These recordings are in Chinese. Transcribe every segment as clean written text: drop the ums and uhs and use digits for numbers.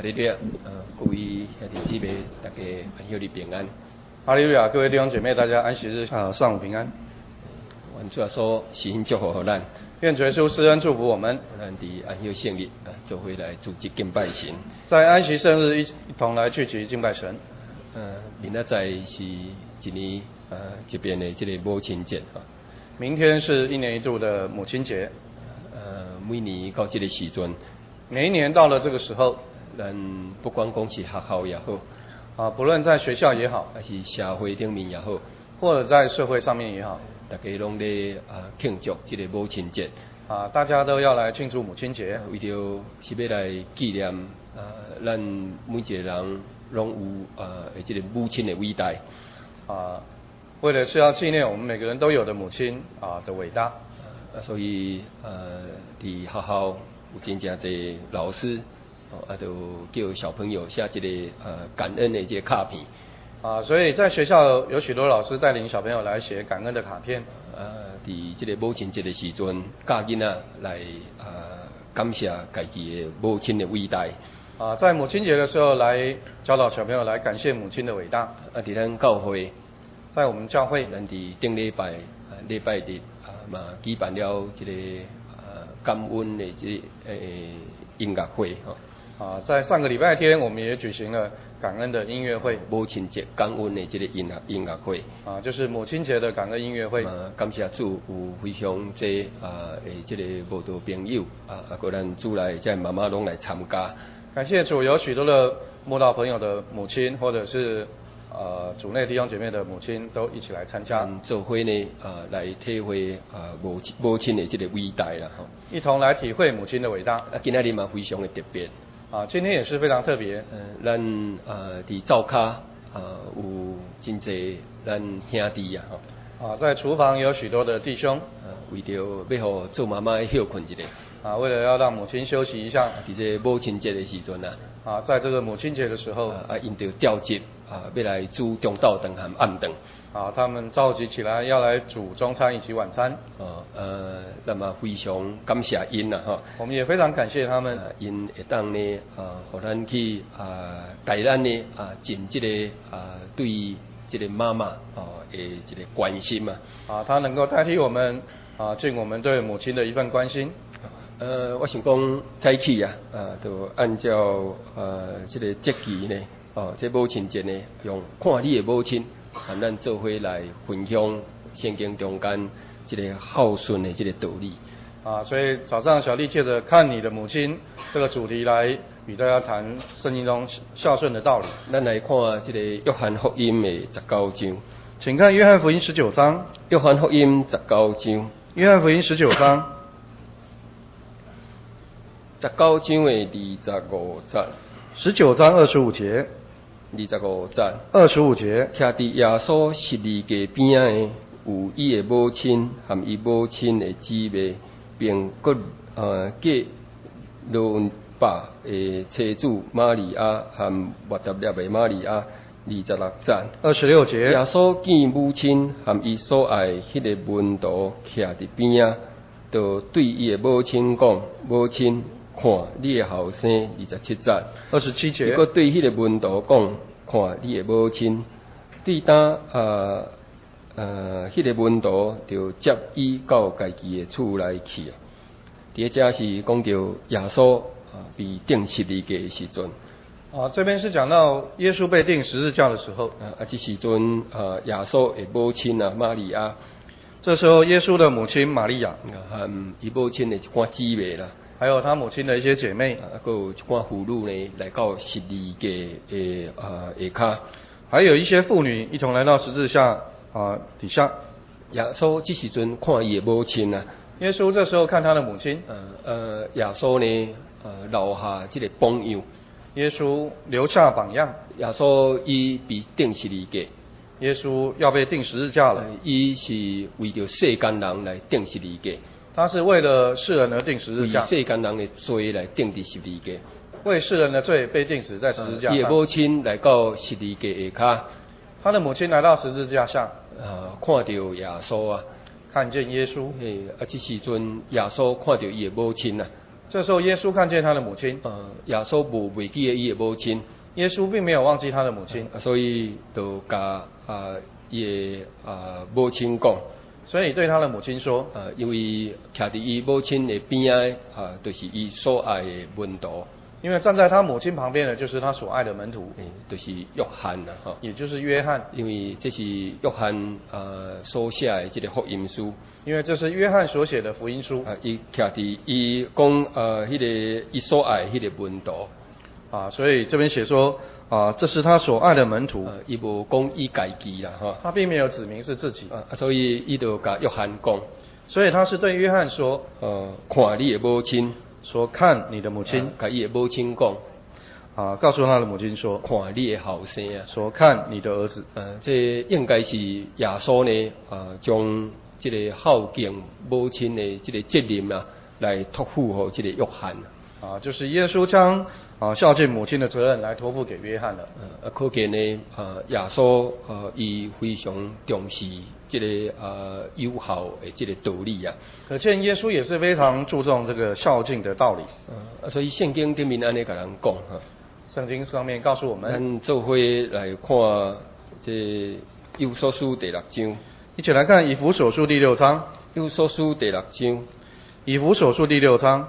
哈利路亚，各位兄弟姊妹，大家安息日平安。 哈利路亚，各位弟兄姐妹，大家安息日上午平安。 愿主耶稣施恩祝福给咱， 愿主耶稣施恩祝福我们。 咱伫安息圣日做伙来组织敬拜神。 在安息圣日一同来聚集敬拜神。 明仔载是一年这边的这个母亲节啊。 明天是一年一度的母亲节。 每年到这个时阵， 每一年到了这个时候， 咱不管讲是学校也好， 不论在学校也好， 还是社会顶面也好， 或者在社会上面也好， 大家拢咧庆祝这个母亲节。 大家都要来庆祝母亲节， 为着是要来纪念咱每一个人拢有这个母亲的伟大。 为了是要纪念我们每个人都有的母亲的伟大。 所以伫学校有真正侪老师就叫小朋友写一个感恩的这个卡片。 所以在学校有许多老师带领小朋友来写感恩的卡片。 伫这个母亲节的时阵，教囡仔来感谢家己的母亲的伟大。 在母亲节的时候来教导小朋友来感谢母亲的伟大。 伫咱教会， 在我们教会， 咱伫顶礼拜日嘛举办了这个感恩的这个音乐会在上个礼拜天，我们也举行了感恩的音乐会。 母亲节感恩的这个音乐会就是母亲节的感恩音乐会。 感谢主有非常多这个慕道朋友个咱主来这妈妈拢来参加。 感谢主，有许多的慕道朋友的母亲，或者是主内弟兄姐妹的母亲都一起来参加。 做伙呢来体会母亲的这个伟大啦一同来体会母亲的伟大。 今天嘛非常的特别。 今天也是非常特别。 咱伫灶骹有真侪咱兄弟在厨房有许多的弟兄。 为着要互做妈妈休困一下。 为了要让母亲休息一下。 伫这母亲节的时阵在这个母亲节的时候， 因着调集要来煮中昼顿和暗顿。 他们召集起来要来煮中餐以及晚餐。 那么非常感谢因我们也非常感谢他们。 因会当呢互咱去带咱呢尽这个对这个妈妈的这个关心嘛。 他能够代替我们尽我们对母亲的一份关心。 我想讲早起就按照这个节气呢，这母亲节呢，用看你的母亲，和咱做伙来分享圣经中间这个孝顺的这个道理。 所以早上小弟借着看你的母亲这个主题来与大家谈圣经中孝顺的道理。 咱来看这个约翰福音的19章， 请看约翰福音19章。 约翰福音19章。 约翰福音19章。 19章的25节。 19章25节。 25节。 25节。 徛伫耶稣十字架边仔的有伊的母亲和伊母亲的姊妹，并各格罗巴的妻子玛利亚和抹达拉的玛利亚。26节。 26节。 耶稣见母亲和伊所爱迄个门徒徛伫边仔，就对伊的母亲讲：“母亲，看你的后生。”27节。 27节。 结果对迄个门徒讲：“看你的母亲。”对当迄个门徒就接伊到家己的厝内去。第一则是讲到耶稣被钉十字架的时阵。 这边是讲到耶稣被钉十字架的时候。 这时阵耶稣的母亲玛利亚。 这时候耶稣的母亲玛利亚和伊母亲的一寡姊妹啦。 还有他母亲的一些姐妹， 还有一寡妇女呢，来到十字架的下骹， 还有一些妇女一同来到十字架底下。 耶稣这时阵看伊的母亲耶稣这时候看他的母亲。 耶稣呢留下这个榜样。 耶稣留下榜样。 耶稣伊被钉十字架。 耶稣要被钉十字架了。 伊是为着世间人来钉十字架。 他是为了世人而钉十字架， 为世间人的罪来钉伫十字架， 为世人的罪被钉死在十字架上。 伊的母亲来到十字架下骹， 他的母亲来到十字架上， 看到耶稣看见耶稣。 这时阵耶稣看到伊的母亲这时候耶稣看见他的母亲， 耶稣无忘记伊的母亲， 耶稣并没有忘记他的母亲， 所以就甲伊的母亲讲， 所以对他的母亲说， 因为徛伫伊母亲的边仔就是伊所爱的门徒。 因为站在他母亲旁边的就是他所爱的门徒， 就是约翰啦， 也就是约翰。 因为这是约翰所写的这个福音书， 因为这是约翰所写的福音书。 伊徛伫伊讲迄个伊所爱迄个门徒。 所以这边写说这是他所爱的门徒。 伊无讲伊家己啦， 他并没有指明是自己。 所以伊就甲约翰讲。 所以他是对约翰说， 看你的母亲。 说看你的母亲， 甲伊的母亲讲， 告诉他的母亲说， 看你的后生啊， 说看你的儿子。 这应该是耶稣呢，将这个孝敬母亲的这个责任啊，来托付给这个约翰。 就是耶稣将孝敬母亲的责任来托付给约翰了。 可见呢，耶稣伊非常重视这个有效的这个道理啊。 可见耶稣也是非常注重这个孝敬的道理。 所以圣经顶面安尼甲人讲圣经上面告诉我们， 咱做伙来看这以弗所书第6章。 一起来看以弗所书第6章。 以弗所书第6章。 以弗所书第6章。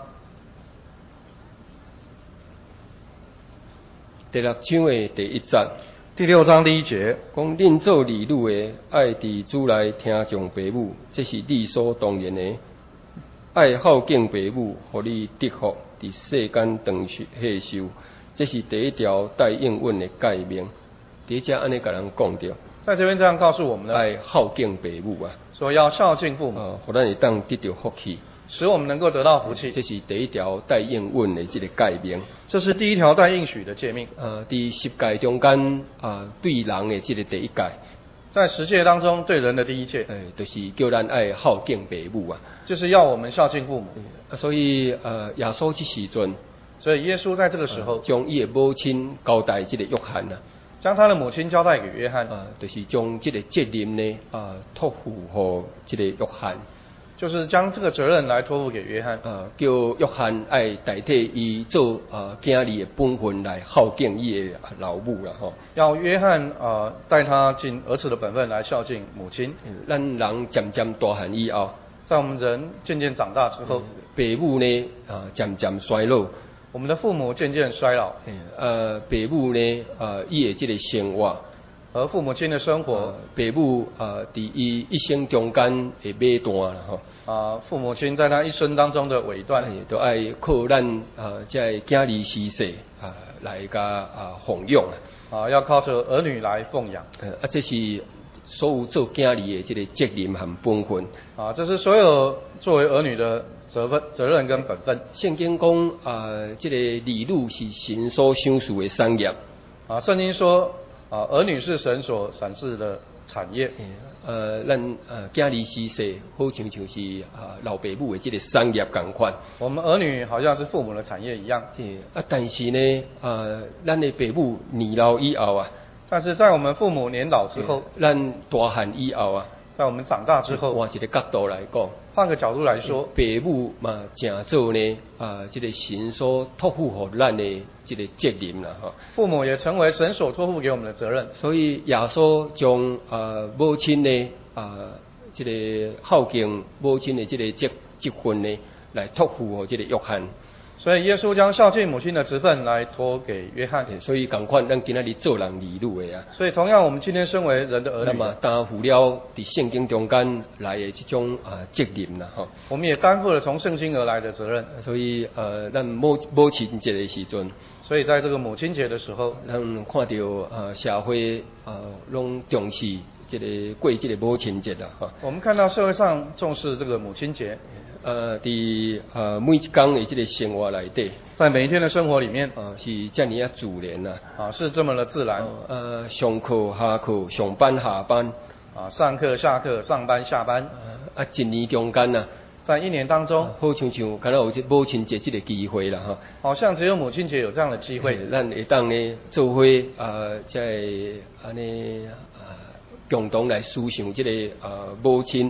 第6章的第1节。 第6章第1节， 讲恁做儿女的，爱伫主内听从父母，这是理所当然的。爱孝敬父母，互你得福，伫世间长寿寿，这是第一条带应允的诫命。伫遮安尼甲人讲着， 在这边这样告诉我们的， 爱孝敬父母啊， 说要孝敬父母， 互咱会当得到福气。 使我们能够得到福气， 这是第一条带应允的这个诫命。 这是第一条带应许的诫命。 第10诫中间对人的这个第1诫， 在10诫当中对人的第1诫， 就是叫咱爱孝敬父母啊， 就是要我们孝敬父母。 所以耶稣这时阵， 所以耶稣在这个时候将伊的母亲交代这个约翰啊， 将他的母亲交代给约翰， 就是将这个责任呢托付给这个约翰。 就是将这个责任来托付给约翰， 叫约翰爱代替伊做囝儿的本分来孝敬伊的老母啦吼。 要约翰带他尽儿子的本分来孝敬母亲。 咱人渐渐大汉以后， 在我们人渐渐长大之后， 父母呢渐渐衰老， 我们的父母渐渐衰老。 父母呢伊的这个生活。 而父母亲的生活， 父母伫伊一生中间的尾段啦吼。 父母亲在他一生当中的尾段， 都爱靠咱这囝儿施舍来甲奉养要靠着儿女来奉养。 这是所有做囝儿的这个责任和本分。 这是所有作为儿女的责任跟本分。 圣经讲这个儿女是神所赏赐的产业。 圣经说。儿女是神所赏赐的产业。 咱囝儿施舍，好像是老父母的这个产业同款。 我们儿女好像是父母的产业一样。 但是呢，咱的父母年老以后啊， 但是在我们父母年老之后， 咱大汉以后啊， 在我们长大之后， 换一个角度来讲， 换个角度来说， 父母嘛，正做呢这个神所托付给咱的这个责任啦哈。 父母也成为神所托付给我们的责任。 所以耶稣将母亲呢这个孝敬母亲的这个职分呢，来托付给这个约翰。 所以耶稣将孝敬母亲的职分来托给约翰。 所以同款，咱今仔日做人儿女的啊。 所以同样，我们今天身为人的儿女， 那么担负了伫圣经中间来的这种责任啦吼。 我们也担负了从圣经而来的责任。 所以咱母亲节的时阵， 所以在这个母亲节的时候， 咱看到社会拢重视这个过这个母亲节啦哈。 我们看到社会上重视这个母亲节。 伫每一天的这个生活内底， 在每一天的生活里面， 是这样自然呐。 是这么的自然。 上课下课，上班下班， 上课下课，上班下班。 一年中间呐， 在一年当中， 好像敢若有这母亲节这个机会啦哈。 好像只有母亲节有这样的机会， 咱会当呢做伙在安尼共同来思想这个母亲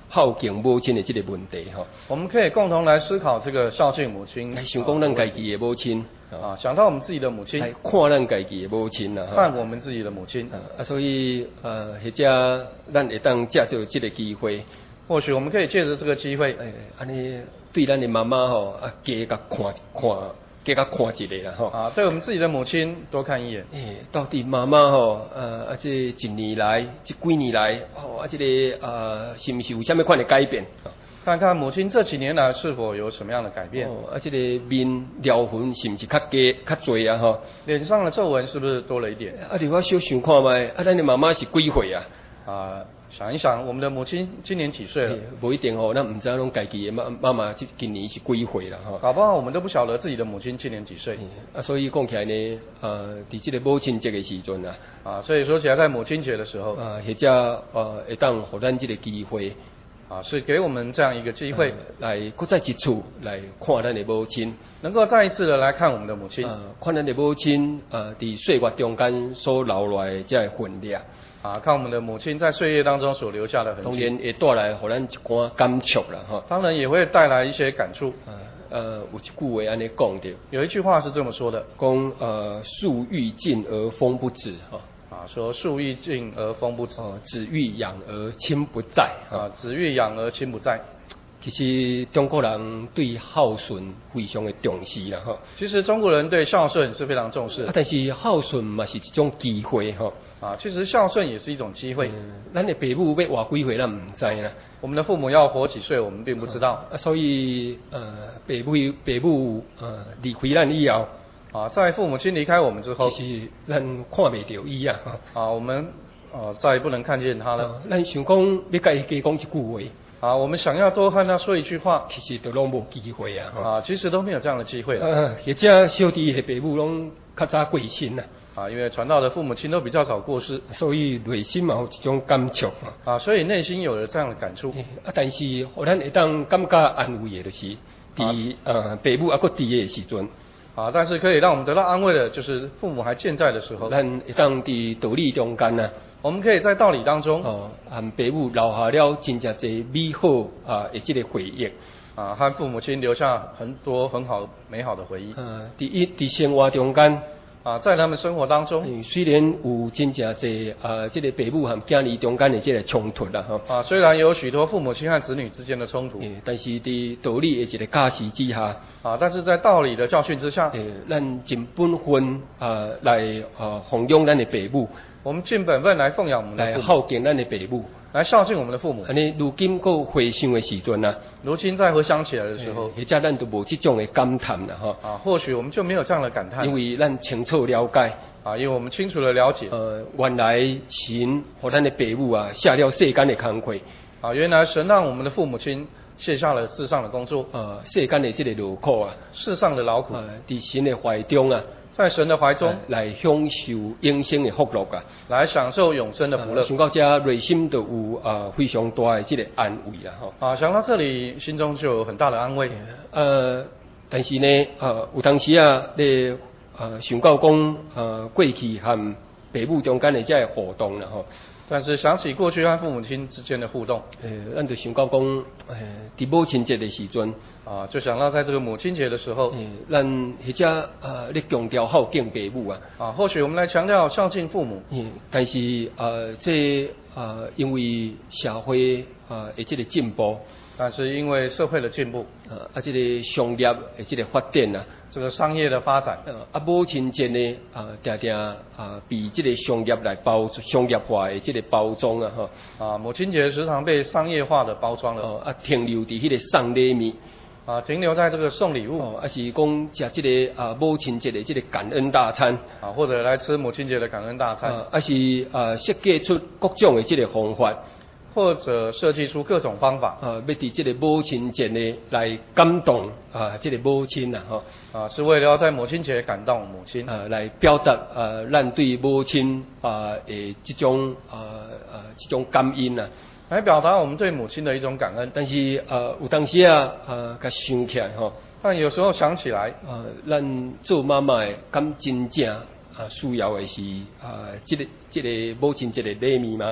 孝敬母亲的这个问题吼。 我们可以共同来思考这个孝敬母亲。 来想讲咱家己的母亲想到我们自己的母亲， 来看咱家己的母亲啦， 看我们自己的母亲。 所以或者咱会当借着这个机会， 或许我们可以借着这个机会， 安尼对咱的妈妈吼加甲看一下啦吼。 对我们自己的母亲多看一眼。 到底妈妈吼这一年来，这几年来这个是不是有什么款的改变？ 看看母亲这几年来是否有什么样的改变？ 这个面撩痕是不是较多啊？吼， 脸上的皱纹是不是多了一点？ 你我小想看卖，咱的妈妈是几岁啊？ 想一想，我们的母亲今年几岁了？ 不一定哦，咱唔知拢家己的妈妈今年是几岁啦？吼， 搞不好我们都不晓得自己的母亲今年几岁。 所以讲起来呢，伫这个母亲节的时阵所以说起来在母亲节的时候， 或者会当互咱这个机会。 是给我们这样一个机会， 来搁再一次来看咱的母亲， 能够再一次的来看我们的母亲， 看咱的母亲伫岁月中间所留落来这个分量， 看我们的母亲在岁月当中所留下的痕迹， 当然会带来互咱一寡感触啦，哈。 当然也会带来一些感触。 有一句话安尼讲着， 有一句话是这么说的， 讲树欲静而风不止，哈。 说树欲静而风不止， 子欲养而亲不在， 子欲养而亲不在。 其实中国人对孝顺非常的重视啦，哈。 其实中国人对孝顺是非常重视， 但是孝顺嘛是一种机会，哈。 其实孝顺也是一种机会。 咱的父母要活几岁咱唔知啦， 我们的父母要活几岁我们并不知道。 所以父母离开咱以后。 在父母亲离开我们之后， 其实咱看袂到伊啊。 我们再也不能看见他了。 咱想讲要甲伊加讲一句话，我们想要多和他说一句话， 其实都拢无机会啊。 其实都没有这样的机会了。或者小弟的父母拢较早过身啦。 因为传道的父母亲都比较早过世， 所以内心嘛有一种感触所以内心有了这样的感触。 但是互咱会当感觉安慰的，就是伫父母还佫伫的时阵。 但是可以让我们得到安慰的，就是父母还健在的时候， 咱会当伫道理中间我们可以在道理当中， 和父母留下了真正侪美好的这个回忆， 和父母亲留下很多很好美好的回忆。 伫生活中间。 在他们生活当中， 虽然有真正侪这个父母和囝儿中间的这个冲突啦， 虽然有许多父母亲和子女之间的冲突， 但是伫道理的一个教示之下， 但是在道理的教训之下， 咱尽本分来奉养咱的父母， 我们尽本分来奉养我们的父母， 来孝敬咱的父母。 来孝敬我们的父母。 安尼，如今个回想的时阵如今再回想起来的时候， 或者咱都无这种的感叹啦， 或许我们就没有这样的感叹， 因为咱清楚了解， 因为我们清楚的了解， 原来神和咱的父母下了世间的工课， 原来神让我们的父母亲卸下了世上的工作， 世间的这个劳苦世上的劳苦， 伫神的怀中在神的怀中来享受永生的福乐来享受永生的福乐。 想到这内心都有非常大的这个安慰想到这里心中就有很大的安慰。 但是呢有当时咧想到讲过去和父母中间的这个互动但是想起过去和父母亲之间的互动， 咱就想到讲，伫母亲节的时阵， 就想到在这个母亲节的时候， 咱或者咧强调孝敬父母或许我们来强调孝敬父母， 但是这因为社会的这个进步， 但是因为社会的进步， 这个商业的这个发展这个商业的发展， 母亲节呢常常被这个商业来商业化的这个包装母亲节时常被商业化的包装了， 停留伫迄个送礼物停留在这个送礼物， 是讲食这个母亲节的这个感恩大餐或者来吃母亲节的感恩大餐， 是设计出各种的这个方法。 或者设计出各种方法， 要伫这个母亲节呢来感动这个母亲是为了要在母亲节感动母亲， 来表达咱对母亲的这种感恩来表达我们对母亲的一种感恩。 但是有当时甲想起来但有时候想起来， 咱做妈妈的敢真正需要的是这个母亲节的礼物吗？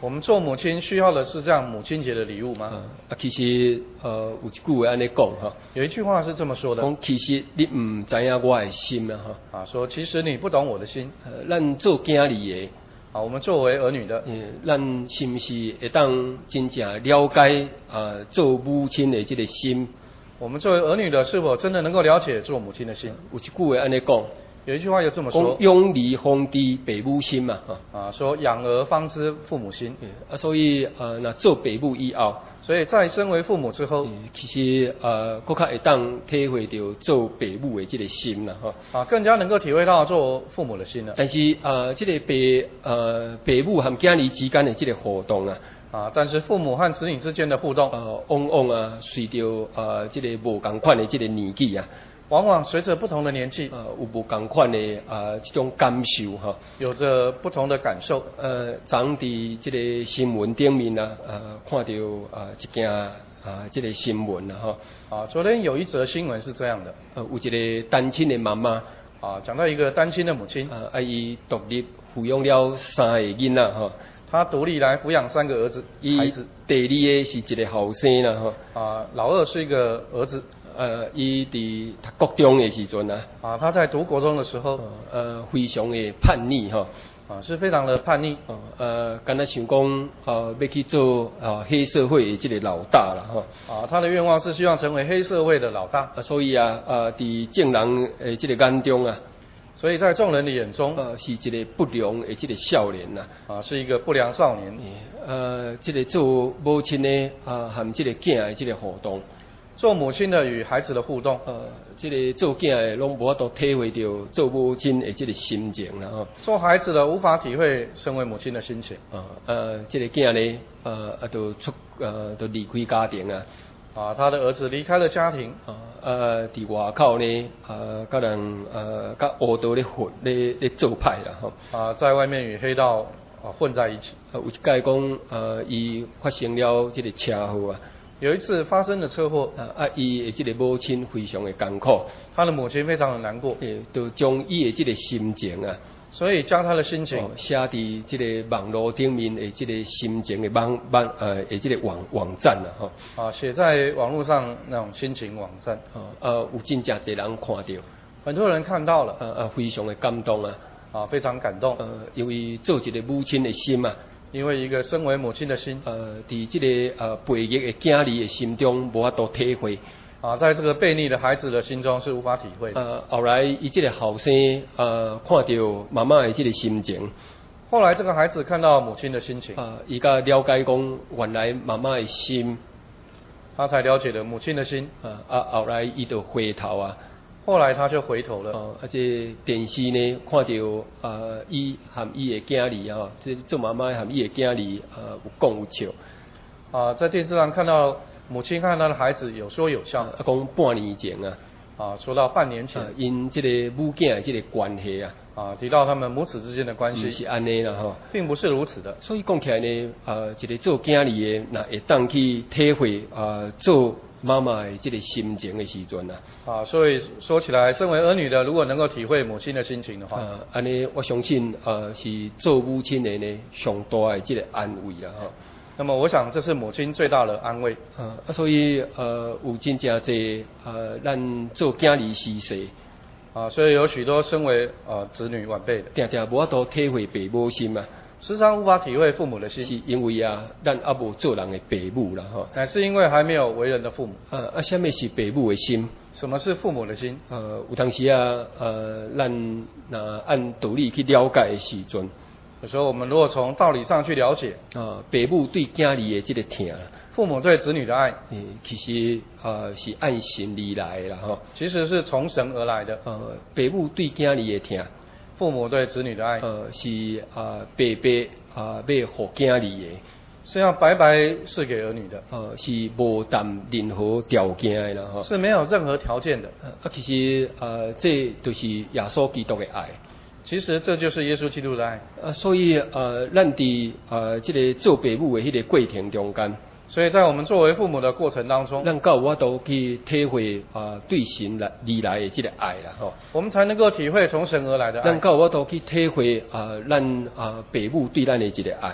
我们做母亲需要的是这样母亲节的礼物吗？ 其实有一句话安尼讲哈， 有一句话是这么说的， 讲其实你唔知影我的心啊哈， 说其实你不懂我的心。 咱做囝儿的， 我们作为儿女的， 咱是不是会当真正了解做母亲的这个心？ 我们作为儿女的，是否真的能够了解做母亲的心？ 有一句话安尼讲。 有一句话又这么说： 养儿方知父母心嘛， 说养儿方知父母心。 所以那做父母以后， 所以在身为父母之后， 其实更加会当体会到做父母的这个心啦， 更加能够体会到做父母的心了。 但是这个父母和囝儿之间的这个互动但是父母和子女之间的互动， 往往随着这个无同款的这个年纪往往随着不同的年纪， 有无同款的这种感受哈， 有着不同的感受。 昨伫这个新闻顶面看到一件这个新闻昨天有一则新闻是这样的， 有一个单亲的妈妈讲到一个单亲的母亲， 伊独立抚养了3个囡仔她独立来抚养3个孩子。 第2个是一个后生啦老二是一个儿子。 伊伫读国中的时阵他在读国中的时候， 非常的叛逆是非常的叛逆。 敢若想讲要去做黑社会的这个老大啦他的愿望是希望成为黑社会的老大。 所以伫众人的这个眼中所以在众人的眼中， 是一个不良的这个少年是一个不良少年。 这个做母亲的和这个囝的这个互动。 做母亲的与孩子的互动， 这个做囝的拢无法度体会到做母亲的这个心情啦做孩子的无法体会身为母亲的心情。 这个囝呢，就离开家庭他的儿子离开了家庭。 伫外口呢，甲人甲黑道咧做派啦在外面与黑道混在一起。 有一届讲伊发生了这个车祸有一次发生了车祸， 伊的这个母亲非常的艰苦， 他的母亲非常的难过， 就将伊的这个心情所以将他的心情写伫这个网络顶面的这个心情的的这个网站写在网络上那种心情网站， 有真正侪人看到， 很多人看到了， 非常的感动非常感动， 因为做一个母亲的心因为一个身为母亲的心， 伫这个背逆的囝儿的心中无法度体会， 在这个悖逆的孩子的心中是无法体会的。 后来伊这个后生看到妈妈的这个心情， 后来这个孩子看到母亲的心情， 伊甲了解讲原来妈妈的心， 他才了解了母亲的心。 后来伊就回头后来他就回头了。 这电视呢看到伊和伊的囝儿这做妈妈和伊的囝儿有讲有笑。 在电视上看到母亲看到的孩子有说有笑。 讲半年前说到半年前， 因这个母囝的这个关系提到他们母子之间的关系， 是安尼啦并不是如此的。 所以讲起来呢，一个做囝儿的，那会当去体会做妈妈的这个心情的时阵所以说起来，身为儿女的，如果能够体会母亲的心情的话， 安尼我相信是做母亲的呢上大的这个安慰啦那么我想这是母亲最大的安慰。 所以有真正侪咱做囝儿时势所以有许多身为子女晚辈的， 定定无法度体会父母心时常无法体会父母的心， 是因为咱还无做人的父母啦乃是因为还没有为人的父母。 什么是父母的心？ 什么是父母的心？ 有当时咱按道理去了解的时阵， 有时候我们如果从道理上去了解， 父母对囝儿的这个疼， 父母对子女的爱， 其实是按神而来的啦其实是从神而来的。 父母对囝儿的疼， 父母对子女的爱， 是白白要互囝儿的， 是要白白赐给儿女的， 是无谈任何条件的啦是没有任何条件的。 其实这就是耶稣基督的爱。 其实这就是耶稣基督的爱。 所以咱伫这个做父母的迄个过程中间， 所以在我们作为父母的过程当中， 咱有法度去体会对神而来的这个爱啦我们才能够体会从神而来的爱。 咱有法度去体会咱父母对咱的这个爱。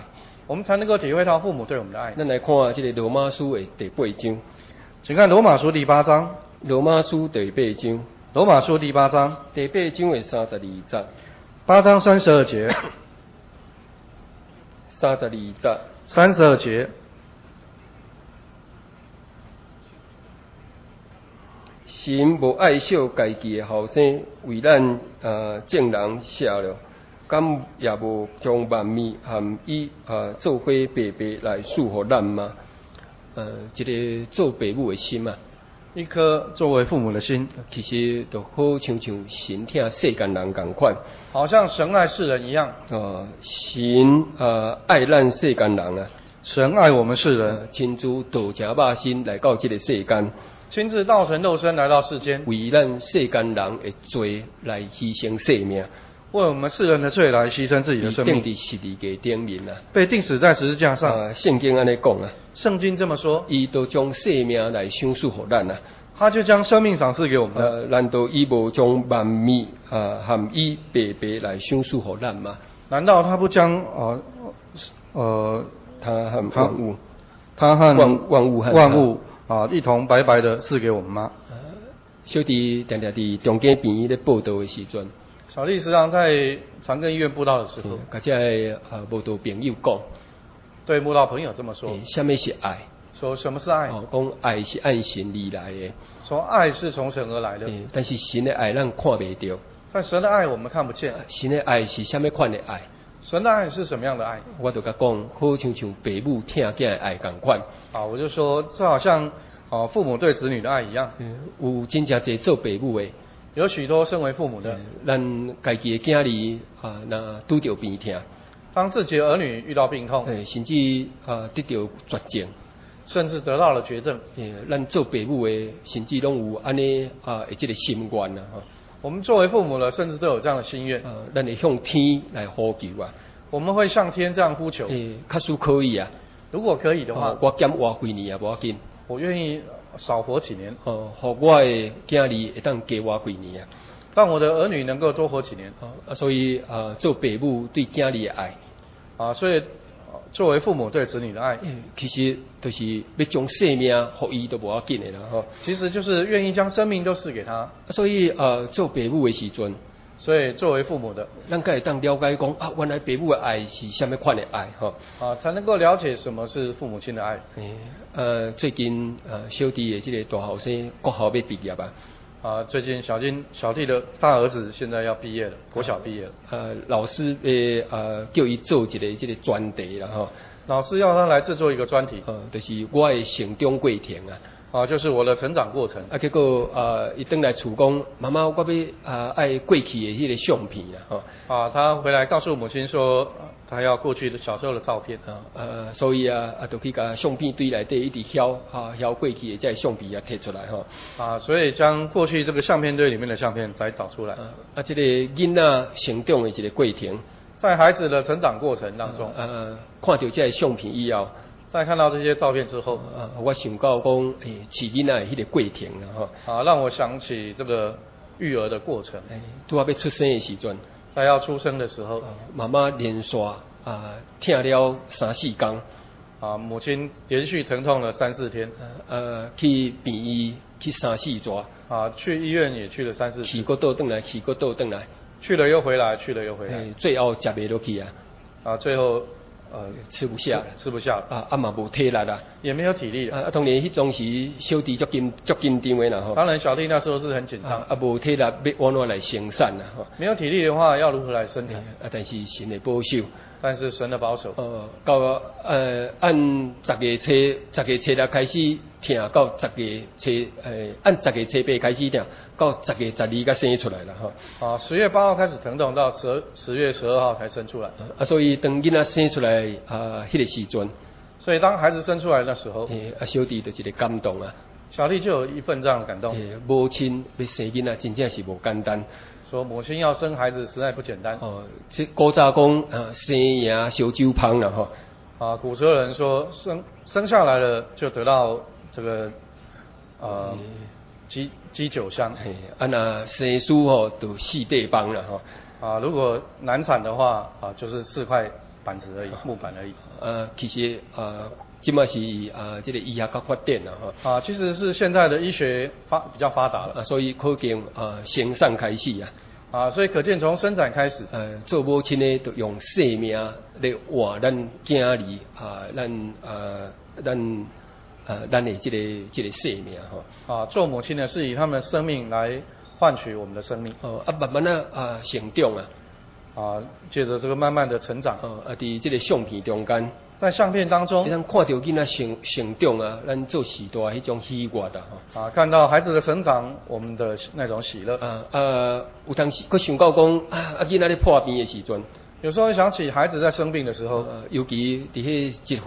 我们才能够体会到父母对我们的爱。 咱来看这个罗马书的第8章。 请看罗马书第8章。 罗马书第8章。 罗马书第8章。 第8章的32节。 8章32节。 32节。 32节。 神无爱惜家己的后生，为咱正人写了，敢也无将万物含伊做伙白白来赐予咱吗？一个做父母的心啊， 一颗作为父母的心， 其实就好像神疼世间人同款， 好像神爱世人一样。 神爱咱世间人啊， 神爱我们世人， 亲自道成肉身来到这个世间。 亲自道成肉身来到世间， 为咱世间人的罪来牺牲生命， 为我们世人的罪来牺牲自己的生命， 钉伫十字架顶面啊， 被钉死在十字架上。 圣经安尼讲啊， 圣经这么说， 伊都将生命来赏赐给咱啊， 他就将生命赏赐给我们。 难道伊无将万物含伊白白来赏赐给咱吗？ 难道他不将他和万物， 他和万物一同白白的赐给我们吗？ 小弟常常伫中间病院咧报道的时阵， 小弟时常在长庚医院布道的时候， 甲这报道朋友讲， 对布道朋友这么说： 什么是爱？ 说什么是爱？ 讲爱是按神而来的。 说爱是从神而来的。 但是神的爱咱看袂到。 但神的爱我们看不见。 神的爱是什么款的爱？ 神的爱是什么样的爱？ 我就甲讲，好像父母疼囝的爱同款。 我就说，这好像父母对子女的爱一样。 有真正侪做父母的， 有许多身为父母的， 咱家己的囝儿若拄着病痛， 当自己的儿女遇到病痛， 甚至得到绝症， 甚至得到了绝症， 咱做父母的，甚至拢有安尼这个心愿啊。 我们作为父母了，甚至都有这样的心愿。 咱会向天来呼求啊。 我们会向天这样呼求。 假使可以啊， 如果可以的话， 我减活几年也无要紧。 我愿意少活几年。 互我的囝儿会当加活几年啊。 让我的儿女能够多活几年。 所以做父母对囝儿的爱。 所以作为父母对子女的爱， 其实就是要将生命互伊都无要紧的啦。 其实就是愿意将生命都赐给他。 所以做父母的时阵， 所以作为父母的， 咱才会当了解讲原来父母的爱是什么款的爱才能够了解什么是父母亲的爱。 最近小弟的这个大后生国校要毕业最近小弟的大儿子现在要毕业了，国小毕业了。 老师叫伊做一个这个专题啦老师要他来制作一个专题。 就是我的成长过程就是我的成长过程。 结果伊回来厝讲，妈妈，我要爱过去的迄个相片他回来告诉母亲说，他要过去的小时候的照片。 所以就去甲相片堆内底一直挑过去的这相片摕出来所以将过去这个相片堆里面的相片再找出来。 这个囡仔成长的一个过程， 在孩子的成长过程当中， 看到这个相片以后。 在看到这些照片之后， 我想到讲，饲囡仔的迄个过程啦让我想起这个育儿的过程。 拄要出生的时阵， 在要出生的时候， 妈妈连续疼了3-4天， 母亲连续疼痛了3-4天， 去病院去3-4转， 去医院也去了3-4次， 去过倒转来，去过倒转来， 去了又回来，去了又回来， 最后食袂落去最后。 吃不下了，嘛无体力啦， 也没有体力了。 当然迄种时小弟足紧张的啦当然小弟那时候是很紧张。 无体力要安怎来生产啦没有体力的话，要如何来生产？ 但是神的保守。 但是神的保守。 到按10个初六开始疼，到10个初按10个初8开始疼，到10个12才生出来了 10月8号开始疼痛，到10月12号才生出来。 所以当囡仔生出来迄个时阵， 所以当孩子生出来的时候， 小弟就一个感动小弟就有一份这样的感动。 母亲要生囡仔真正是无简单。 说母亲要生孩子实在不简单。 这古早讲生赢烧酒香啦古时候人说生下来了就得到这个鸡酒香。 那生书就4块饭啦如果难产的话就是4块板子而已，木板而已。 其实即嘛是这个医学较发展啦哈。 其实是现在的医学比较发达了。 所以可见生产开始所以可见从生产开始， 做母亲呢，就用生命来换咱囝儿咱的这个生命做母亲呢是以他们的生命来换取我们的生命。 慢慢成长借着这个慢慢的成长。 伫这个相片中间。 在相片当中， 咱看到囡仔成长咱做时代迄种喜悦看到孩子的成长，我们的那种喜乐。 有当时佫想到讲囡仔咧破病的时阵， 有时候想起孩子在生病的时候， 尤其伫迄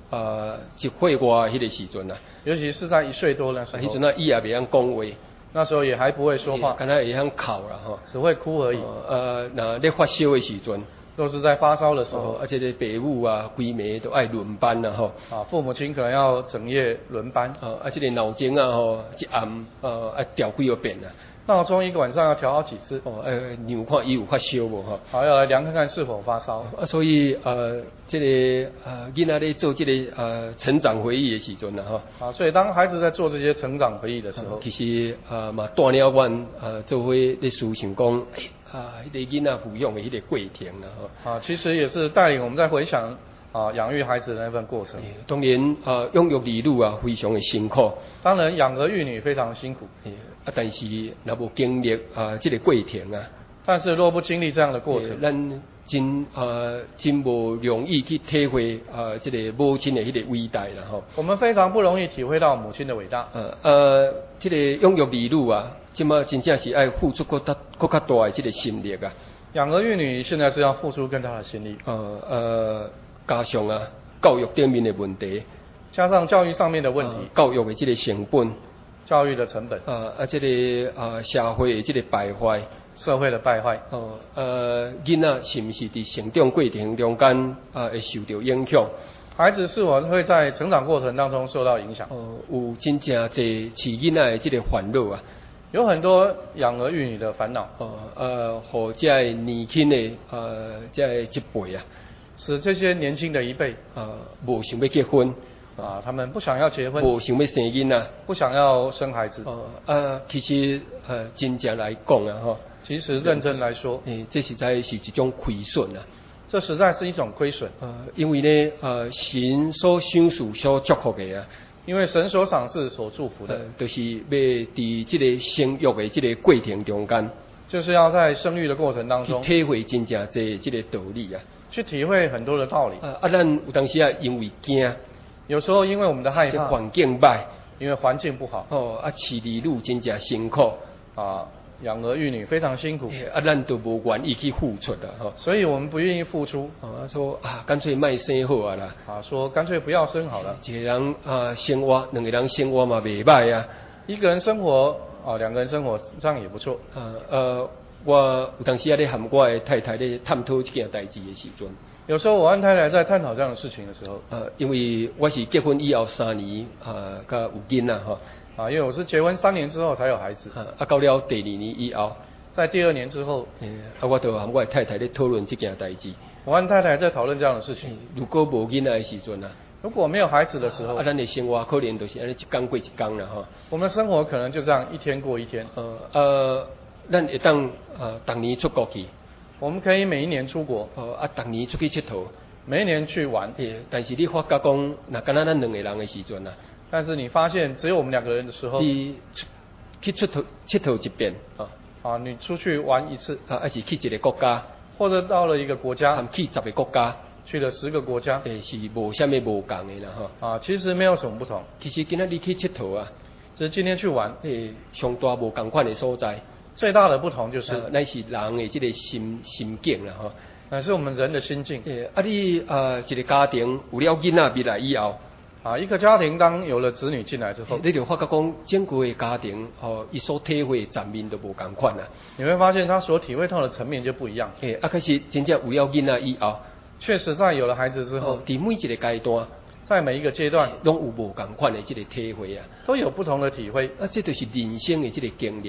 1岁外迄个时阵尤其是在1岁多那时候， 迄阵伊也袂晓讲话， 那时候也还不会说话， 敢若会晓哭啦只会哭而已。 那咧发烧的时阵。 都是在发烧的时候， 这个父母规暝都爱轮班父母亲可能要整夜轮班。 这个闹钟一暗调几个遍闹钟一个晚上要调好几次。 量看伊有发烧无要来量看看是否发烧。 所以这个囡仔咧做这个成长回忆的时阵所以当孩子在做这些成长回忆的时候， 其实嘛带领阮做伙咧思想讲。迄个囡仔抚养的迄个过程其实也是带领我们在回想养育孩子的那份过程。 当然养育儿女非常的辛苦。 当然养儿育女非常辛苦。 但是若无经历这个过程但是若不经历这样的过程， 咱真无容易去体会这个母亲的迄个伟大啦我们非常不容易体会到母亲的伟大。 这个养育儿女即马真正是爱付出更较大的这个心力养儿育女现在是要付出更大的心力。 加上教育顶面的问题， 加上教育上面的问题， 教育的这个成本， 教育的成本， 这个社会的这个败坏， 社会的败坏， 囡仔是不是伫成长过程中间会受到影响？ 孩子是否会在成长过程当中受到影响？ 有真正侪饲囡仔的这个烦恼有很多养儿育女的烦恼。 或者年轻的这一辈使这些年轻的一辈无想要结婚他们不想要结婚， 无想要生囡仔， 不想要生孩子。 其实真正来讲其实认真来说， 这实在是一种亏损这实在是一种亏损。 因为呢神所赏赐所祝福的因为神所赏赐所祝福的， 就是要伫这个生育的这个过程中间， 就是要在生育的过程当中去体会真正这个道理去体会很多的道理。 咱有当时因为惊， 有时候因为我们的害怕， 环境歹， 因为环境不好， 饲儿女真正辛苦养儿育女非常辛苦， 咱都无愿意去付出所以我们不愿意付出。 说干脆卖生好啦， 说干脆不要生好了。 一个人生活，两个人生活嘛袂歹一个人生活两个人生活这样也不错。 我有当时咧和我的太太咧探讨这件代志的时阵， 有时候我和太太在探讨这样的事情的时候， 因为我是结婚以后3年甲有囡仔因为我是结婚3年之后才有孩子， 到了第2年以后， 在第2年之后， 我就和我的太太咧讨论这件代志。 我和太太在讨论这样的事情。 如果无囡仔的时阵如果没有孩子的时候， 咱的生活可能就是安尼一天过一天啦我们的生活可能就这样一天过一天。 咱会当逐年出国去， 我们可以每一年出国， 逐年出去佚佗， 每一年去玩。 但是你发觉讲，若敢若咱2个人的时阵但是你发现只有我们2个人的时候， 你去佚佗一遍你出去玩一次， 还是去一个国家， 或者到了一个国家， 去10个国家， 去了10个国家， 是无啥物无共的啦其实没有什么不同。 其实今仔日去佚佗只是今天去玩， 上大无共款的所在， 最大的不同就是乃是人的这个心境啦乃是我们人的心境。 你一个家庭有了囡仔未来以后， 一个家庭当有了子女进来之后， 你就发觉讲整个的家庭伊所体会的层面都无共款你会发现他所体会到的层面就不一样。 可是真正有了囡仔以后， 确实在有了孩子之后， 伫每一个阶段， 在每一个阶段， 拢有无共款的这个体会都有不同的体会。 这就是人生的这个经历。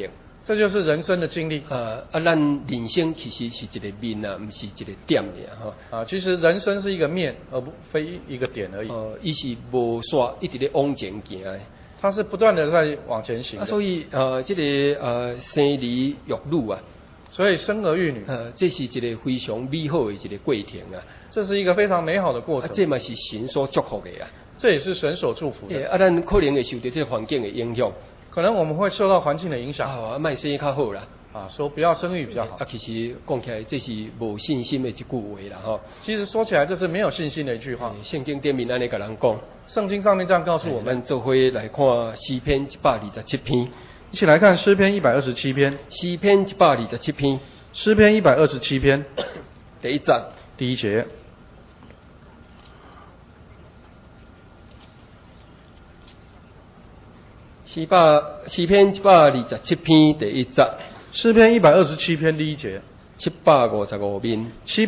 这就是人生的经历。 咱人生其实是一个面啊，不是一个点尔哈。 其实人生是一个面，而不非一个点而已。 伊是无煞一直咧往前行的。 它是不断的在往前行的。 所以这个生儿育女啊， 所以生儿育女， 这是一个非常美好的一个过程啊。 这是一个非常美好的过程。 这嘛是神所祝福的啊。 这也是神所祝福的。 咱可能会受到这个环境的影响。 可能我们会受到环境的影响。 卖生较好啦。 说不要生育比较好。 其实讲起来，这是无信心的一句话啦，吼。 其实说起来，这是没有信心的一句话。 圣经顶面安尼甲人讲。 圣经上面这样告诉我们。 做伙来看诗篇127篇。 一起来看诗篇127篇。 诗篇127篇。 诗篇127篇。 第一章第一节。 诗篇127篇第一节。 诗篇127篇第一节。 755面。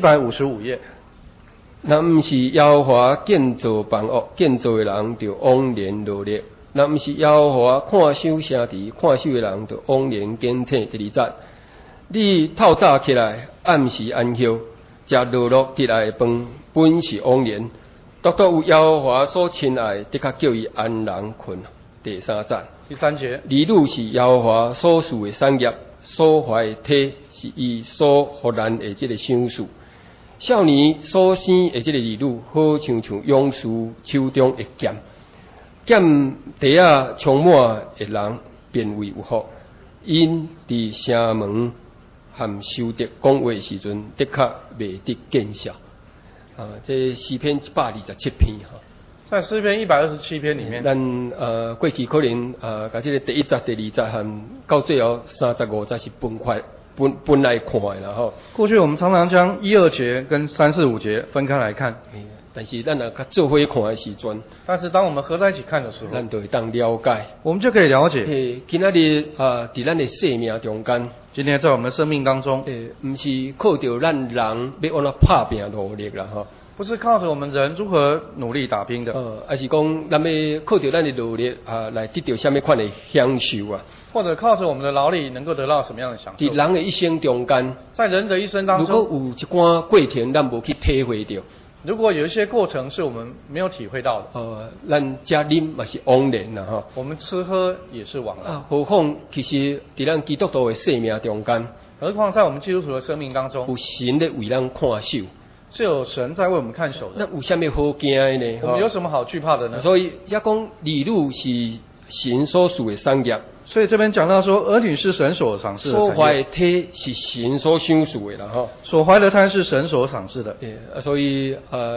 755页。 若毋是耶和华建造房屋，建造的人就枉然劳力；若毋是耶和华看守城池，看守的人就枉然坚挺。第二节，你透早起来，暗时安歇，食落落得来的饭，本是枉然。独独有耶和华所亲爱，的确叫伊安然困。第三节。 第三节， 儿女是耶和华所赐的产业，所怀的体是伊所互咱的这个赏赐。少年所生的这个儿女，好像勇士手中的剑，剑底下充满的人便为有福。因伫城门和修德讲话的时阵，的确未得见效。这诗篇127篇哈。 在诗篇127篇里面， 咱过去可能把这个第一节、第二节和到最后35节是分来看的啦吼。 过去我们常常将1、2节跟3、4、5节分开来看， 但是咱若做伙看的时阵， 但是当我们合在一起看的时候， 咱就会当了解， 我们就可以了解。 今仔日伫咱的生命中间， 今天在我们的生命当中， 不是靠着咱人要安怎打拼努力啦吼。 不是靠着我们人如何努力打拼的， 而是讲咱要靠着咱的努力来得到什么款的享受啊？ 或者靠着我们的劳力能够得到什么样的享受？ 在人的一生中间， 在人的一生当中， 如果有一寡过程咱无去体会到， 如果有一些过程是我们没有体会到的， 咱食啉嘛是枉然啦哈。 我们吃喝也是枉然。 何况其实在咱基督徒的生命中间， 何况在我们基督徒的生命当中， 有神在为咱看守。 是有神在为我们看守的。 那有什么好惊的呢？ 我们有什么好惧怕的呢？ 所以也讲儿女是神所赐的产业。 所以这边讲到说，儿女是神所赏赐的产业。 所怀的体是神所赏赐的啦哈。 所怀的胎是神所赏赐的。 所以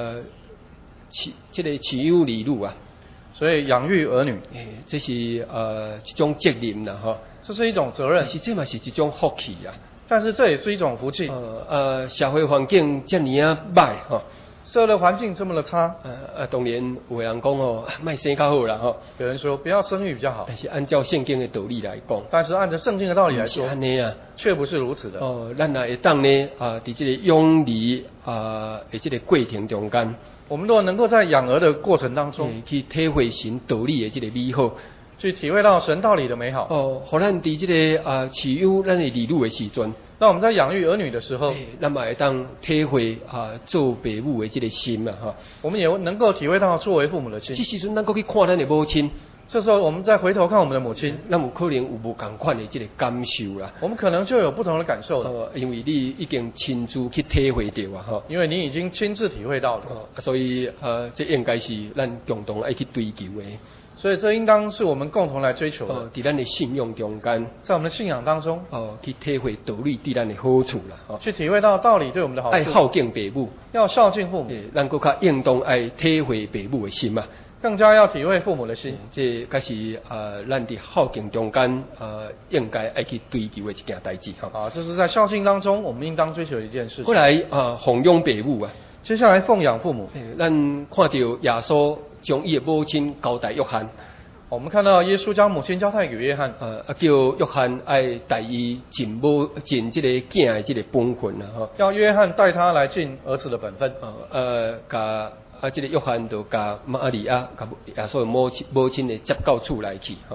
这个饲养儿女啊， 所以养育儿女， 这是一种责任啦哈。 这是一种责任。 但是这嘛是一种福气啊。 但是这也是一种福气。 社会环境这么啊歹哈， 社会环境这么的差。 当然有人讲哦，卖生较好啦哈。 有人说不要生育比较好。 但是按照圣经的道理来讲， 但是按照圣经的道理来说， 安尼啊， 却不是如此的。 咱也会当呢在这个养儿的这个过程中间， 我们如果能够在养儿的过程当中， 去体会神道理的这个美好。 去体会到神道理的美好。 互咱伫这个饲养咱的儿女的时阵， 那我们在养育儿女的时候， 咱嘛会当体会做父母的这个心啊哈。 我们也能够体会到作为父母的心。 这时阵咱搁去看咱的母亲， 这时候我们再回头看我们的母亲， 咱有可能有无同款的这个感受啦。 我们可能就有不同的感受了。 因为你已经亲自去体会到啊哈。 因为你已经亲自体会到了。 所以这应该是咱共同爱去追求的。 所以这应当是我们共同来追求的。 在咱的信仰中间， 在我们的信仰当中， 去体会道理对咱的好处啦。 去体会到道理对我们的好处。 爱孝敬父母， 要孝敬父母。 咱更较应当爱体会父母的心嘛。 更加要体会父母的心。 这个是咱在孝敬中间应该爱去追求的一件代志哈。 这是在孝敬当中我们应当追求的一件事情。 后来奉养父母啊， 接下来奉养父母。 咱看到耶稣将伊的母亲交代约翰。 我们看到耶稣将母親交代給約翰， 叫約翰愛帶伊盡這個囝的這個本分啦，吼。 要約翰帶他來盡兒子的本分。 甲這個約翰就甲瑪利亞甲耶穌的母親的接到厝內去，吼。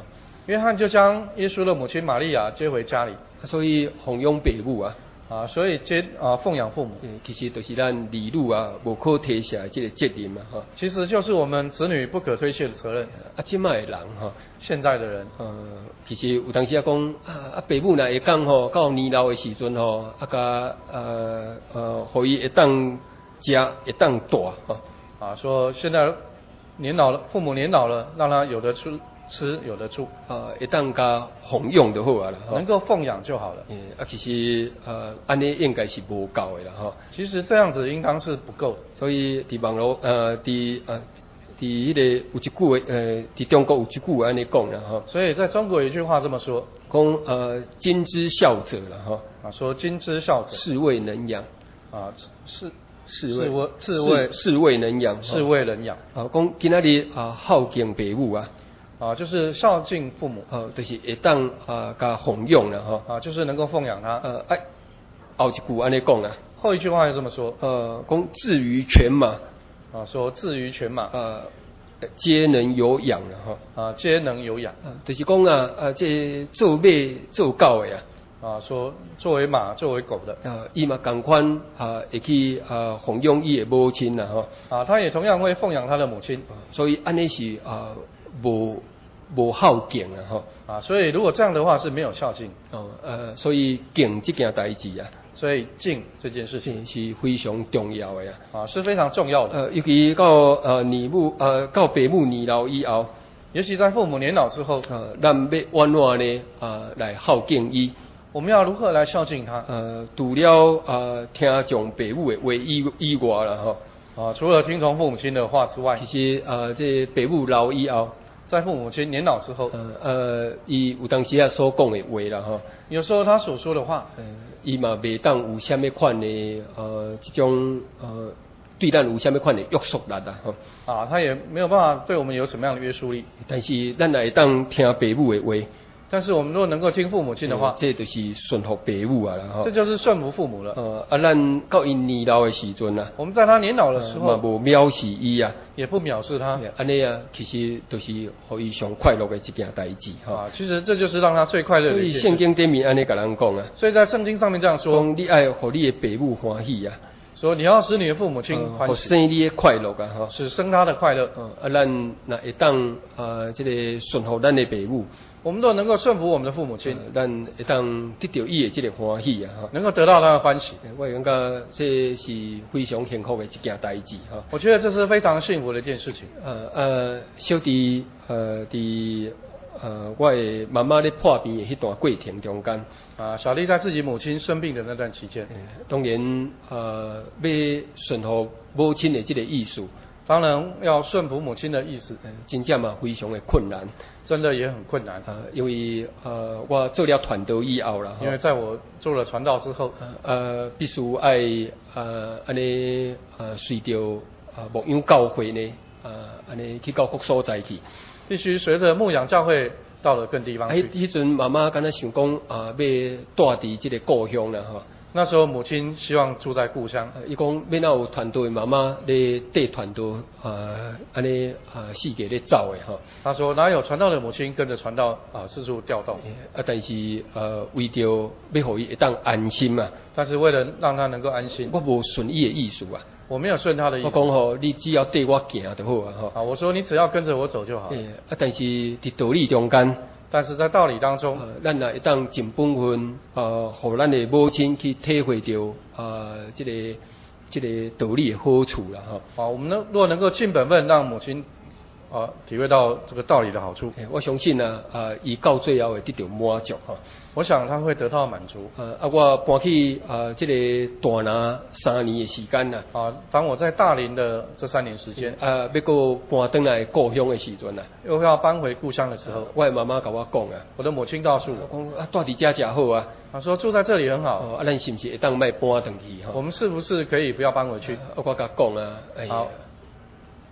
约翰就将耶稣的母亲玛利亚接回家里， 所以奉养父母啊， 所以奉养父母， 其实就是咱儿女啊无可推卸的这个责任嘛，哈。 其实就是我们子女不可推卸的责任。 即卖的人哈， 现在的人， 其实有当时啊讲父母若会讲吼，到年老的时阵吼，互伊会当食，会当大哈。 说现在年老了，父母年老了，让他有的吃有的住， 会当加奉养就好啊啦， 能够奉养就好了。 其实安尼应该是无够的啦，哈。 其实这样子应当是不够的。 所以伫网络伫迄个有一句伫中国有一句安尼讲啦，哈。 所以在中国有一句话这么说， 讲今之孝者啦，哈。 说今之孝者， 是谓能养。是谓能养。 是谓能养。 讲今仔日孝敬父母啊。 就是孝敬父母， 就是会当加奉养啦，哈。 就是能够奉养他。 后一句安尼讲啊。 后一句话又这么说， 讲至于犬马， 说至于犬马， 皆能有养啦， 哈。皆能有养， 就是讲这做马做狗的说作为马作为狗的， 伊嘛同款会去奉养伊的母亲啦， 哈。他也同样会奉养他的母亲， 所以安尼是无孝敬啊， 哈。所以如果这样的话是没有孝敬。 所以敬这件代志啊， 所以敬这件事情是非常重要的呀， 是非常重要的。 尤其到父母年老以后， 尤其在父母年老之后， 咱要安怎呢来孝敬伊？ 我们要如何来孝敬他？ 除了听从父母的话以外啦， 除了听从父母亲的话之外， 其实这父母老以后， 在父母亲年老之后， 伊有当时所讲的话啦， 有时候他所说的话， 伊嘛袂当有虾米款的这种对咱有虾米款的约束力啦， 他也没有办法对我们有什么样的约束力。 但是咱也会当听父母的话。 但是我们如果能够听父母亲的话， 这就是顺服父母啊啦， 这就是顺服父母了。 咱到伊年老的时阵啊， 我们在他年老的时候， 嘛无藐视伊啊， 也不藐视他， 安尼其实就是互伊上快乐的一件代志其实这就是让他最快乐的一件事。 所以圣经顶面安尼甲咱讲啊， 所以在圣经上面这样说， 讲你爱互你的父母欢喜啊， 说你要使你的父母亲欢喜， 生你的快乐啊， 使生他的快乐。 咱若会当这个顺服咱的父母。 我们都能够顺服我们的父母亲， 咱会当得到伊的这个欢喜啊， 能够得到他的欢喜。 我感觉这是非常幸福的一件代志哈。 我觉得这是非常幸福的一件事情。 小弟我的妈妈咧破病的迄段过程中间， 小弟在自己母亲生病的那段期间， 当然要顺服母亲的这个意思。 当然要顺服母亲的意思， 真正嘛非常的困难， 真的也很困难。 因为我做了传道以后啦， 因为在我做了传道之后， 必须爱安尼随着牧养教会呢，安尼去到各所在去， 必须随着牧养教会到了更地方去。 迄阵妈妈敢若想讲要带伫这个故乡啦哈。 那时候母亲希望住在故乡， 伊讲要哪有团队妈妈咧带团队安尼世界咧走的哈。 他说哪有传道的母亲跟着传道四处调动。 但是为着要互伊会当安心嘛。 但是为了让他能够安心， 我无顺伊的意思啊。 我没有顺他的意思。 我讲吼，你只要带我行就好啊哈。 我说你只要跟着我走就好。 但是伫道理中间。 但是在道理当中， 咱也会当尽本分，互咱的母亲去体会到这个道理的好处啦哈。 我们如果能够尽本分，让母亲体会到这个道理的好处， 我相信伊到最后会得到满足哈。 我想他会得到满足。 我搬去这个大拿3年的时间啦。 当我在大林的这3年时间， 要过搬回来故乡的时阵啦， 又要搬回故乡的时候， 我的妈妈跟我讲啊， 我的母亲告诉我， 讲住伫遮好啊。 她说住在这里很好。 咱是不是会当卖搬回去哈？ 我们是不是可以不要搬回去？ 我甲讲啊， 好。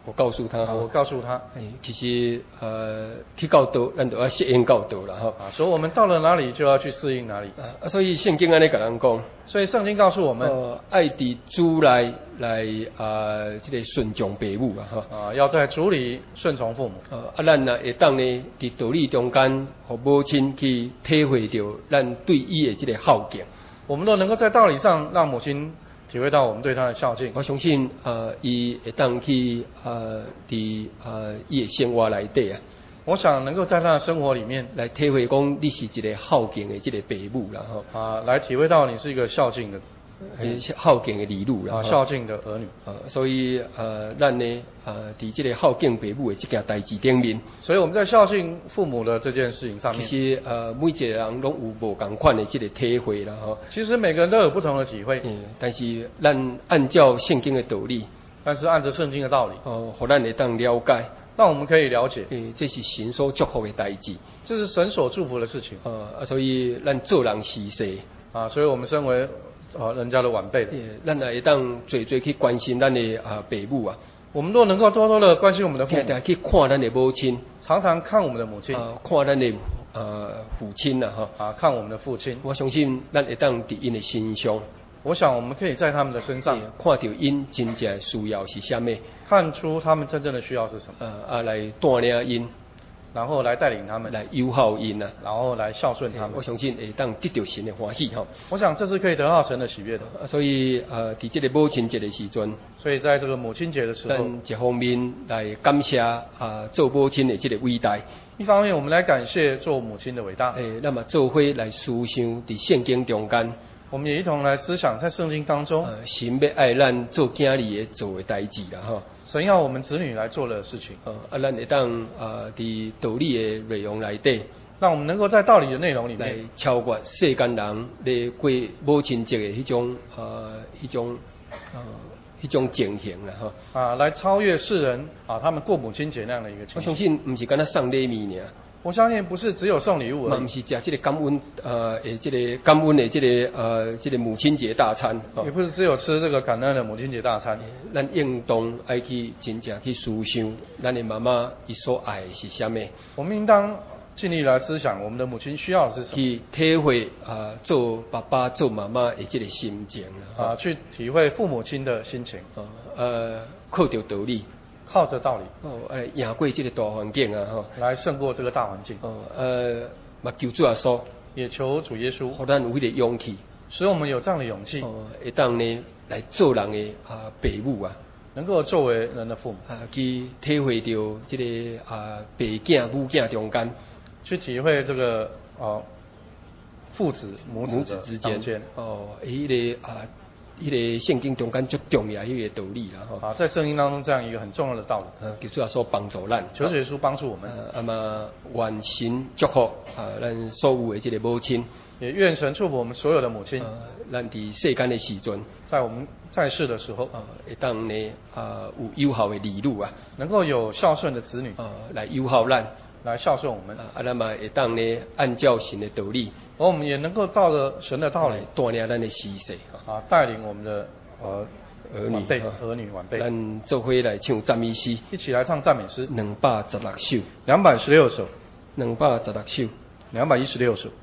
我告诉他， 我告诉他， 其实去到道，咱就要适应到道了哈。 所以我们到了哪里就要去适应哪里。 所以圣经安尼甲咱讲， 所以圣经告诉我们， 爱伫主来这个顺从父母啊哈。 要在主里顺从父母。 咱呢会当呢伫道理中间，互母亲去体会到咱对伊的这个孝敬。 我们都能够在道理上让母亲体会到我们对他的孝敬。 我相信伊会当去伫伊的生活内底啊。 我想能够在他的生活里面来体会讲你是一个孝敬的这个父母啦吼。 来体会到你是一个孝敬的。 孝敬的儿女啦， 孝敬的儿女。 所以咱呢伫这个孝敬父母的这件代志顶面， 所以我们在孝敬父母的这件事情上面， 其实每一个人拢有无同款的这个体会啦吼。 其实每个人都有不同的体会。 但是咱按照圣经的道理， 但是按照圣经的道理， 互咱会当了解， 让我们可以了解， 这是神所祝福的代志， 这是神所祝福的事情。 所以咱做人是世所以我们身为人家的晚辈的， 咱也会当最去关心咱的父母啊。 我们都能够多多的关心我们的父母， 去看咱的母亲， 常常看我们的母亲， 看咱的父亲呐哈，看我们的父亲。 我相信咱会当伫因的身上， 我想我们可以在他们的身上看到因真正需要是什么， 看出他们真正的需要是什么， 来带领因。 然后来带领他们， 来友好因啊， 然后来孝顺他们。 我相信会当得到神的欢喜哈。 我想这是可以得到神的喜悦的。 所以伫这个母亲节的时阵， 所以在这个母亲节的时候， 咱一方面来感谢做母亲的这个伟大， 一方面我们来感谢做母亲的伟大。 那么做伙来思想伫圣经中间， 我们也一同来思想在圣经当中， 神要爱咱做囝儿的做的代志啦哈。 神要我们子女来做的事情， 咱会当伫道理的内容内底， 让我们能够在道理的内容里面来超越世间人咧过母亲节的迄种情形啦哈。来超越世人他们过母亲节那样的一个情形。 我相信不是干那送礼物尔。 我相信不是只有送礼物而已， 嘛不是食这个感恩这个感恩的这个母亲节大餐， 也不是只有吃这个感恩的母亲节大餐。 咱应当爱去真正去思想，咱的妈妈伊所爱的是什么？ 我们应当尽力来思想我们的母亲需要的是什么， 去体会做爸爸做妈妈的这个心情啦， 去体会父母亲的心情， 靠着道理。 靠着道理赢过这个大环境啊， 来胜过这个大环境。 嘛求主耶稣， 也求主耶稣， 让咱有迄个勇气， 使我们有这样的勇气， 会当呢来做人的父母啊， 能够作为人的父母去体会到这个爸囝母囝中间， 去体会这个父子母子之间迄个圣经中间最重要迄个道理啦吼。 在圣经当中这样一个很重要的道理。 求主耶稣帮助咱， 求主耶稣帮助我们。 愿神祝福咱所有的这个母亲， 也愿神祝福我们所有的母亲。 咱伫世间的时阵， 在我们在世的时候， 会当呢有友好的儿女啊， 能够有孝顺的子女来友好咱， 来孝顺我们。 咱嘛会当呢按照神的道理。 而我们也能够照着神的道理带领咱的时势带领我们的儿女晚辈。 咱做伙来唱赞美诗， 一起来唱赞美诗 216首 ，216首 ，216首 ，216首。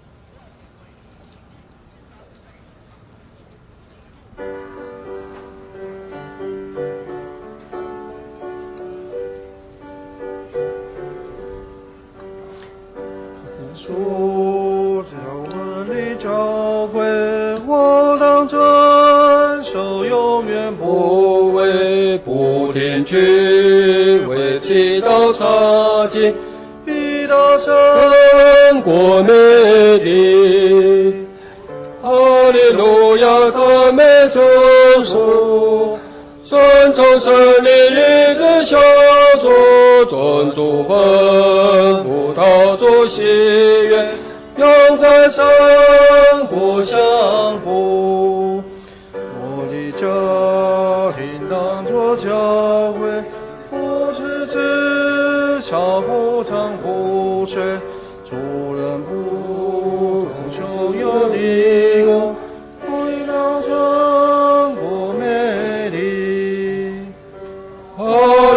主叫我你教诲我当遵守，永远不为不听去为祈祷杀尽，必到神国美丽。哈利路亚，赞美救赎，顺从神的日子小组，尊主吩咐讨主喜悦，永在神国相扶。我的家庭当作教会，不是只小不常不缺，主人不同穷有的功，为了神国美丽。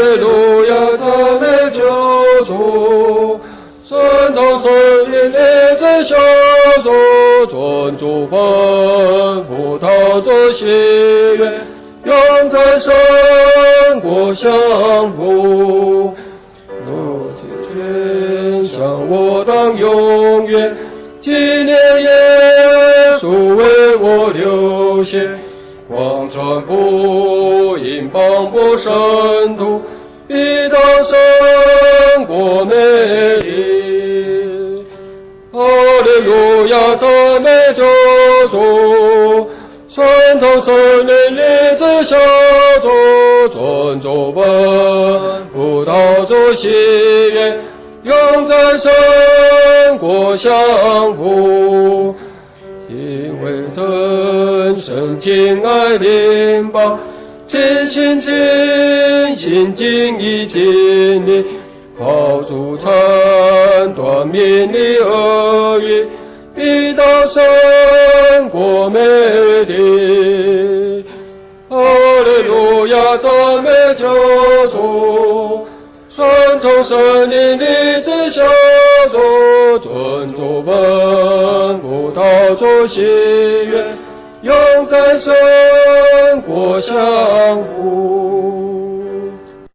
悦，永在神国享福。我全向我当永远纪念耶稣为我流血，广传福音，磅礴圣徒，必当神国美丽。哈利路亚，赞美救主，传统圣灵立志小组，尊主本葡萄主喜悦，永在神国享福。因为真神亲爱邻邦，尽心尽心尽意尽力，好主残断民力恶语，必当神国美丽。哈利路亚，赞美救主，传统圣灵立志小组，尊主本葡萄主喜悦，永在神国享福。